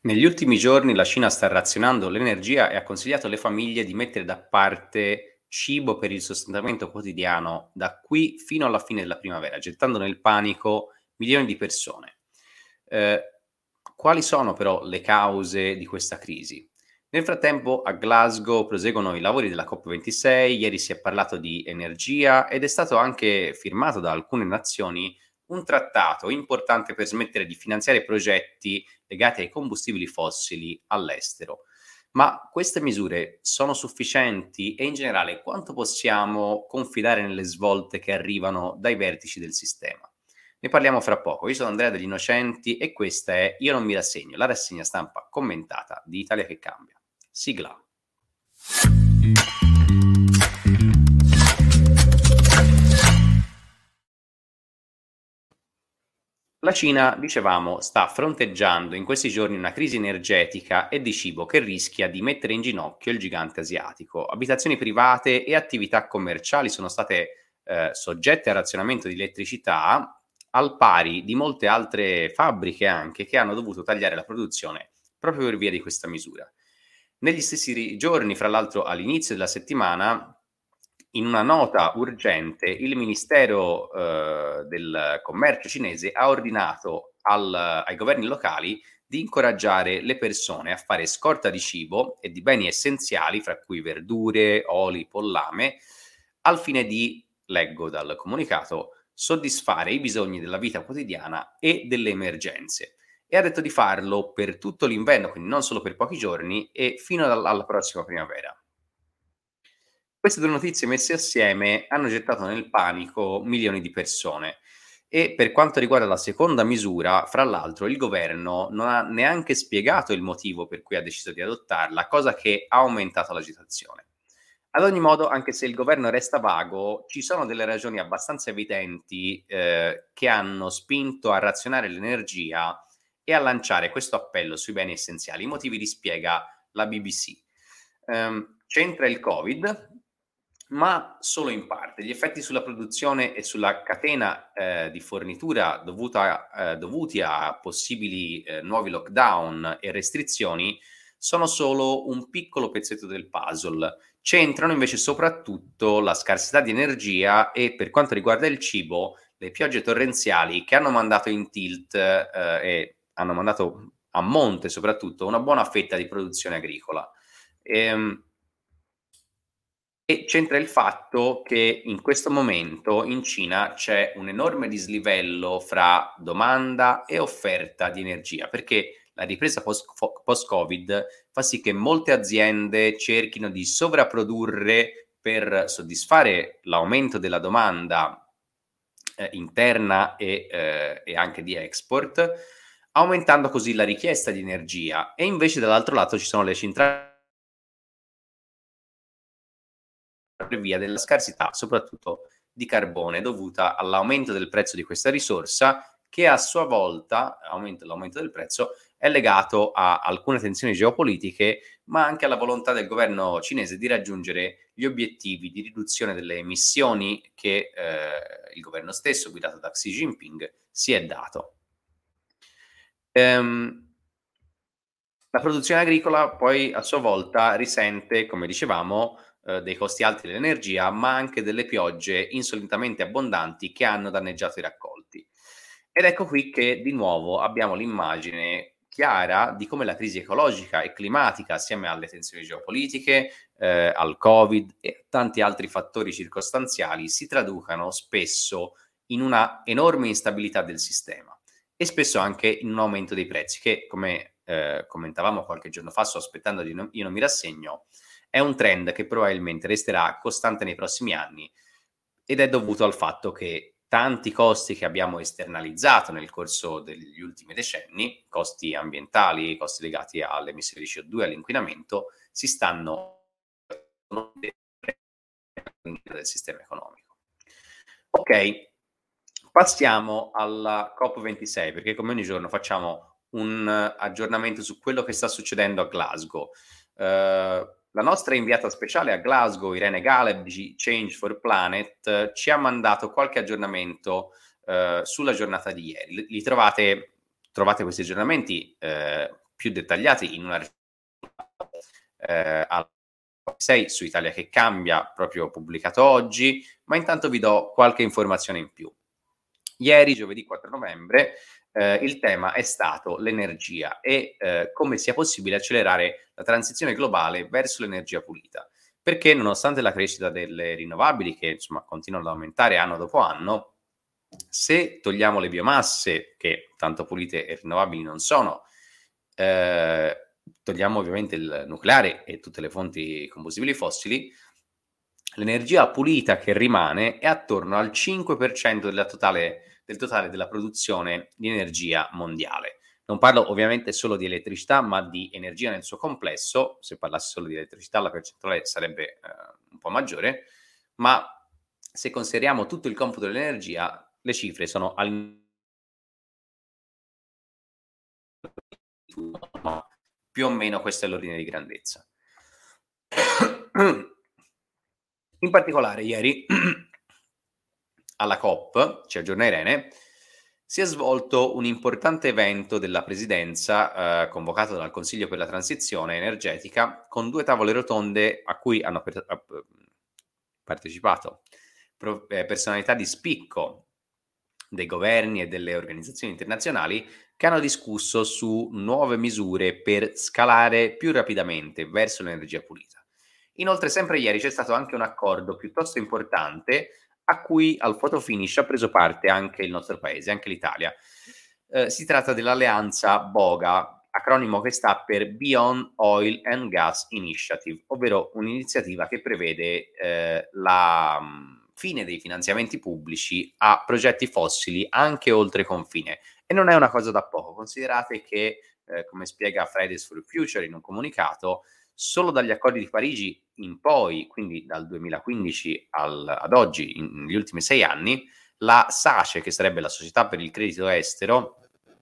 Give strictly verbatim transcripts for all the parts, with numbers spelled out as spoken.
Negli ultimi giorni la Cina sta razionando l'energia e ha consigliato alle famiglie di mettere da parte cibo per il sostentamento quotidiano da qui fino alla fine della primavera, gettando nel panico milioni di persone. Eh, Quali sono però le cause di questa crisi? Nel frattempo a Glasgow proseguono i lavori della COP ventisei, ieri si è parlato di energia ed è stato anche firmato da alcune nazioni un trattato importante per smettere di finanziare progetti legati ai combustibili fossili all'estero. Ma queste misure sono sufficienti e in generale quanto possiamo confidare nelle svolte che arrivano dai vertici del sistema? Ne parliamo fra poco. Io sono Andrea degli Innocenti e questa è Io non mi rassegno, la rassegna stampa commentata di Italia che cambia. Sigla. La Cina, dicevamo, sta fronteggiando in questi giorni una crisi energetica e di cibo che rischia di mettere in ginocchio il gigante asiatico. Abitazioni private e attività commerciali sono state eh, soggette a razionamento di elettricità, al pari di molte altre fabbriche anche che hanno dovuto tagliare la produzione proprio per via di questa misura. Negli stessi giorni, fra l'altro all'inizio della settimana, in una nota urgente, il Ministero eh, del Commercio cinese ha ordinato al, ai governi locali di incoraggiare le persone a fare scorta di cibo e di beni essenziali, fra cui verdure, oli, pollame, al fine di, leggo dal comunicato, soddisfare i bisogni della vita quotidiana e delle emergenze. E ha detto di farlo per tutto l'inverno, quindi non solo per pochi giorni, e fino alla, alla prossima primavera. Queste due notizie messe assieme hanno gettato nel panico milioni di persone e per quanto riguarda la seconda misura, fra l'altro il governo non ha neanche spiegato il motivo per cui ha deciso di adottarla, cosa che ha aumentato l'agitazione. Ad ogni modo, anche se il governo resta vago, ci sono delle ragioni abbastanza evidenti eh, che hanno spinto a razionare l'energia e a lanciare questo appello sui beni essenziali. I motivi li spiega la B B C. Ehm, c'entra il Covid, ma solo in parte. Gli effetti sulla produzione e sulla catena eh, di fornitura dovuta, eh, dovuti a possibili eh, nuovi lockdown e restrizioni sono solo un piccolo pezzetto del puzzle. C'entrano invece soprattutto la scarsità di energia e, per quanto riguarda il cibo, le piogge torrenziali che hanno mandato in tilt eh, e hanno mandato a monte soprattutto una buona fetta di produzione agricola. Ehm, e c'entra il fatto che in questo momento in Cina c'è un enorme dislivello fra domanda e offerta di energia, perché la ripresa post- fo- post-Covid fa sì che molte aziende cerchino di sovrapprodurre per soddisfare l'aumento della domanda eh, interna e, eh, e anche di export, aumentando così la richiesta di energia. E invece dall'altro lato ci sono le centrali per via della scarsità, soprattutto di carbone, dovuta all'aumento del prezzo di questa risorsa, che a sua volta, aumento, l'aumento del prezzo, è legato a alcune tensioni geopolitiche, ma anche alla volontà del governo cinese di raggiungere gli obiettivi di riduzione delle emissioni che eh, il governo stesso, guidato da Xi Jinping, si è dato. Ehm, la produzione agricola poi a sua volta risente, come dicevamo, eh, dei costi alti dell'energia, ma anche delle piogge insolitamente abbondanti che hanno danneggiato i raccolti. Ed ecco qui che di nuovo abbiamo l'immagine chiara di come la crisi ecologica e climatica, assieme alle tensioni geopolitiche, eh, al Covid e tanti altri fattori circostanziali, si traducano spesso in una enorme instabilità del sistema e spesso anche in un aumento dei prezzi che, come eh, commentavamo qualche giorno fa, sto aspettando di non, io non mi rassegno, è un trend che probabilmente resterà costante nei prossimi anni ed è dovuto al fatto che tanti costi che abbiamo esternalizzato nel corso degli ultimi decenni, costi ambientali, costi legati alle emissioni di C O due, all'inquinamento, si stanno del sistema economico. Ok, passiamo alla COP ventisei, perché come ogni giorno facciamo un aggiornamento su quello che sta succedendo a Glasgow. Uh, la nostra inviata speciale a Glasgow, Irene Galeb di Change for Planet, ci ha mandato qualche aggiornamento uh, sulla giornata di ieri. Li trovate, trovate questi aggiornamenti uh, più dettagliati in una eh, al sei su Italia che cambia, proprio pubblicato oggi, ma intanto vi do qualche informazione in più. Ieri, giovedì quattro novembre, eh, il tema è stato l'energia e eh, come sia possibile accelerare la transizione globale verso l'energia pulita. Perché nonostante la crescita delle rinnovabili, che insomma continuano ad aumentare anno dopo anno, se togliamo le biomasse, che tanto pulite e rinnovabili non sono, eh, togliamo ovviamente il nucleare e tutte le fonti combustibili fossili, l'energia pulita che rimane è attorno al cinque per cento della totale, del totale della produzione di energia mondiale. Non parlo ovviamente solo di elettricità, ma di energia nel suo complesso. Se parlassi solo di elettricità la percentuale sarebbe eh, un po' maggiore, ma se consideriamo tutto il computo dell'energia, le cifre sono al più o meno questo è l'ordine di grandezza. In particolare ieri alla COP, cioè Giorno Irene, si è svolto un importante evento della presidenza eh, convocato dal Consiglio per la transizione energetica con due tavole rotonde a cui hanno per, a, partecipato pro, eh, personalità di spicco dei governi e delle organizzazioni internazionali che hanno discusso su nuove misure per scalare più rapidamente verso l'energia pulita. Inoltre, sempre ieri c'è stato anche un accordo piuttosto importante a cui al photo finish ha preso parte anche il nostro paese, anche l'Italia. Eh, si tratta dell'alleanza BOGA, acronimo che sta per Beyond Oil and Gas Initiative, ovvero un'iniziativa che prevede eh, la mh, fine dei finanziamenti pubblici a progetti fossili anche oltre confine. E non è una cosa da poco, considerate che, eh, come spiega Fridays for Future in un comunicato, solo dagli accordi di Parigi in poi, quindi dal duemilaquindici al, ad oggi, in, negli ultimi sei anni, la SACE, che sarebbe la Società per il Credito Estero,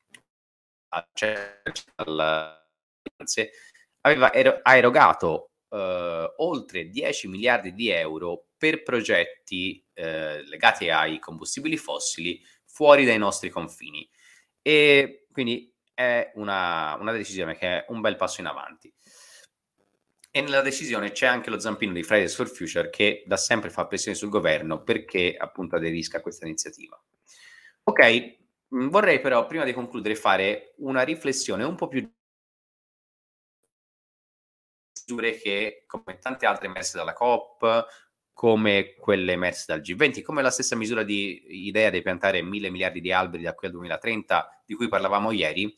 aveva ero- ha erogato eh, oltre dieci miliardi di euro per progetti eh, legati ai combustibili fossili fuori dai nostri confini. E quindi è una, una decisione che è un bel passo in avanti. E nella decisione c'è anche lo zampino di Fridays for Future che da sempre fa pressione sul governo perché appunto aderisca a questa iniziativa. Ok, mh, vorrei però prima di concludere fare una riflessione un po' più misure che, come tante altre emerse dalla COP, come quelle emerse dal G venti, come la stessa misura di idea di piantare mille miliardi di alberi da qui al duemilatrenta, di cui parlavamo ieri,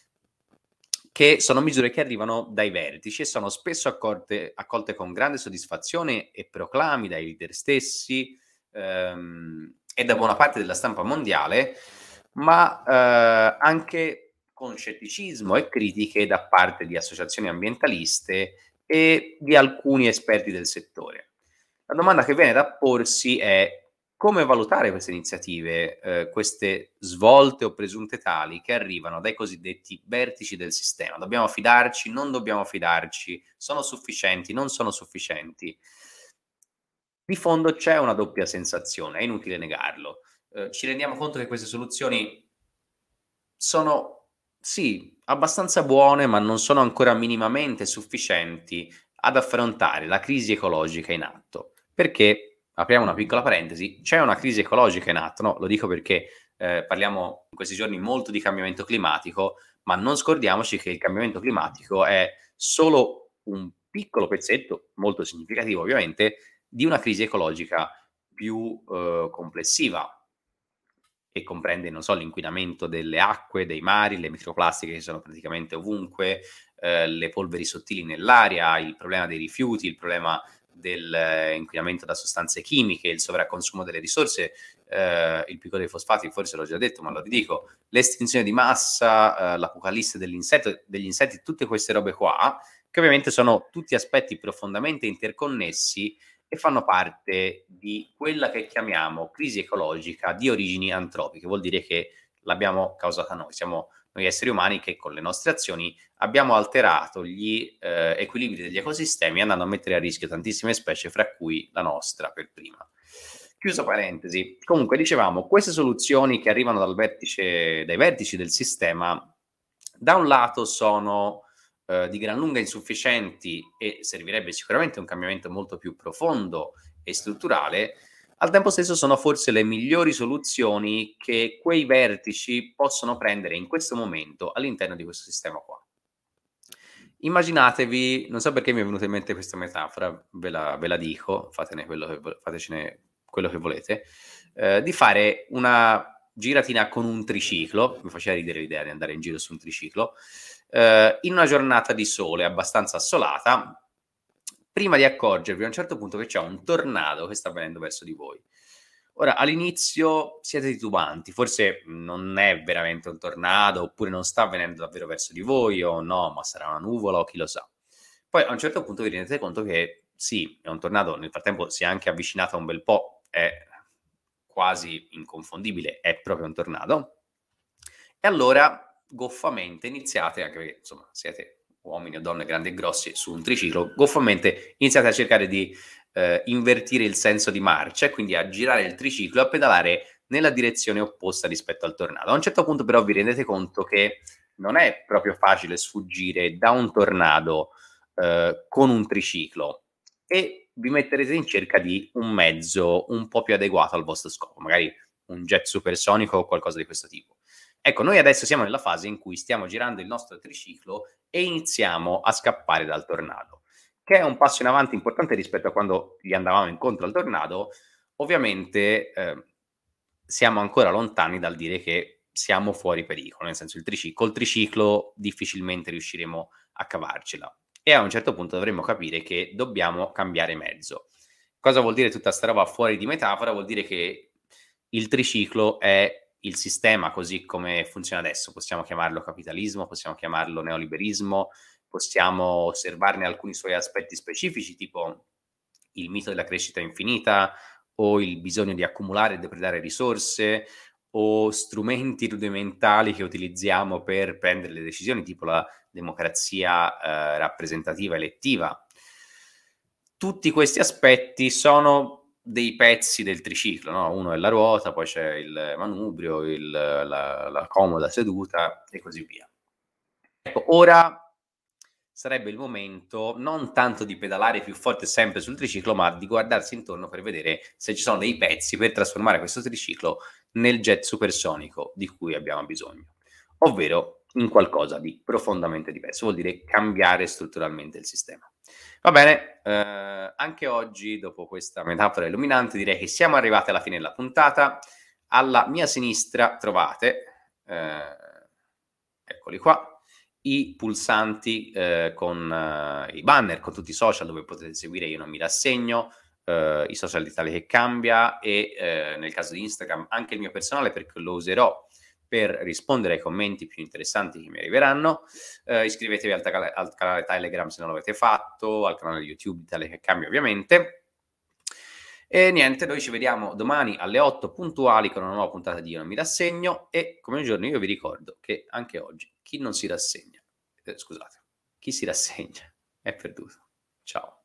che sono misure che arrivano dai vertici e sono spesso accolte, accolte con grande soddisfazione e proclami dai leader stessi ehm, e da buona parte della stampa mondiale, ma eh, anche con scetticismo e critiche da parte di associazioni ambientaliste e di alcuni esperti del settore. La domanda che viene da porsi è come valutare queste iniziative, eh, queste svolte o presunte tali che arrivano dai cosiddetti vertici del sistema. Dobbiamo fidarci, non dobbiamo fidarci, sono sufficienti, non sono sufficienti. Di fondo c'è una doppia sensazione, è inutile negarlo. Eh, ci rendiamo conto che queste soluzioni sono, sì, abbastanza buone, ma non sono ancora minimamente sufficienti ad affrontare la crisi ecologica in atto. Perché, apriamo una piccola parentesi, c'è una crisi ecologica in atto, no? Lo dico perché eh, parliamo in questi giorni molto di cambiamento climatico, ma non scordiamoci che il cambiamento climatico è solo un piccolo pezzetto, molto significativo ovviamente, di una crisi ecologica più eh, complessiva, che comprende, non so, l'inquinamento delle acque, dei mari, le microplastiche che sono praticamente ovunque, eh, le polveri sottili nell'aria, il problema dei rifiuti, il problema dell'inquinamento da sostanze chimiche, il sovracconsumo delle risorse, eh, il picco dei fosfati, forse l'ho già detto, ma lo ridico, l'estinzione di massa, eh, l'apocalisse dell'insetto, degli insetti, tutte queste robe qua, che ovviamente sono tutti aspetti profondamente interconnessi e fanno parte di quella che chiamiamo crisi ecologica di origini antropiche, vuol dire che l'abbiamo causata noi, siamo noi esseri umani che con le nostre azioni abbiamo alterato gli eh, equilibri degli ecosistemi andando a mettere a rischio tantissime specie, fra cui la nostra per prima. Chiusa parentesi. Comunque dicevamo, queste soluzioni che arrivano dal vertice, dai vertici del sistema Da un lato sono eh, di gran lunga insufficienti e servirebbe sicuramente un cambiamento molto più profondo e strutturale, al tempo stesso sono forse le migliori soluzioni che quei vertici possono prendere in questo momento all'interno di questo sistema qua. Immaginatevi, non so perché mi è venuta in mente questa metafora, ve la, ve la dico, fatene quello che, vo- fatecene quello che volete, eh, di fare una giratina con un triciclo, mi faceva ridere l'idea di andare in giro su un triciclo, eh, in una giornata di sole abbastanza assolata, prima di accorgervi a un certo punto che c'è un tornado che sta venendo verso di voi. Ora, all'inizio siete titubanti, forse non è veramente un tornado, oppure non sta venendo davvero verso di voi, o no, ma sarà una nuvola, o chi lo sa. Poi a un certo punto vi rendete conto che sì, è un tornado, nel frattempo si è anche avvicinato un bel po', è quasi inconfondibile, è proprio un tornado. E allora, goffamente, iniziate, anche perché insomma siete uomini o donne grandi e grossi su un triciclo, goffamente iniziate a cercare di eh, invertire il senso di marcia e quindi a girare il triciclo e a pedalare nella direzione opposta rispetto al tornado. A un certo punto però vi rendete conto che non è proprio facile sfuggire da un tornado eh, con un triciclo e vi metterete in cerca di un mezzo un po' più adeguato al vostro scopo, magari un jet supersonico o qualcosa di questo tipo. Ecco, noi adesso siamo nella fase in cui stiamo girando il nostro triciclo e iniziamo a scappare dal tornado, che è un passo in avanti importante rispetto a quando gli andavamo incontro al tornado. Ovviamente eh, siamo ancora lontani dal dire che siamo fuori pericolo, nel senso il trici- col triciclo difficilmente riusciremo a cavarcela e a un certo punto dovremmo capire che dobbiamo cambiare mezzo. Cosa vuol dire tutta sta roba fuori di metafora? Vuol dire che il triciclo è il sistema così come funziona adesso. Possiamo chiamarlo capitalismo, possiamo chiamarlo neoliberismo, possiamo osservarne alcuni suoi aspetti specifici, tipo il mito della crescita infinita o il bisogno di accumulare e depredare risorse o strumenti rudimentali che utilizziamo per prendere le decisioni, tipo la democrazia eh, rappresentativa elettiva. Tutti questi aspetti sono dei pezzi del triciclo, no? Uno è la ruota, poi c'è il manubrio, il, la, la comoda seduta e così via. Ecco, ora sarebbe il momento non tanto di pedalare più forte sempre sul triciclo, ma di guardarsi intorno per vedere se ci sono dei pezzi per trasformare questo triciclo nel jet supersonico di cui abbiamo bisogno, ovvero in qualcosa di profondamente diverso, vuol dire cambiare strutturalmente il sistema. Va bene, eh, anche oggi, dopo questa metafora illuminante, direi che siamo arrivati alla fine della puntata. Alla mia sinistra trovate, eh, eccoli qua, i pulsanti eh, con eh, i banner, con tutti i social dove potete seguire Io non mi rassegno, eh, i social di Italia che cambia e eh, nel caso di Instagram anche il mio personale perché lo userò per rispondere ai commenti più interessanti che mi arriveranno. Eh, iscrivetevi al, ta- al canale Telegram se non l'avete fatto, al canale YouTube di Italia che cambia ovviamente. E niente, noi ci vediamo domani alle otto puntuali con una nuova puntata di Io non mi rassegno e come ogni giorno io vi ricordo che anche oggi chi non si rassegna, eh, scusate, chi si rassegna è perduto. Ciao.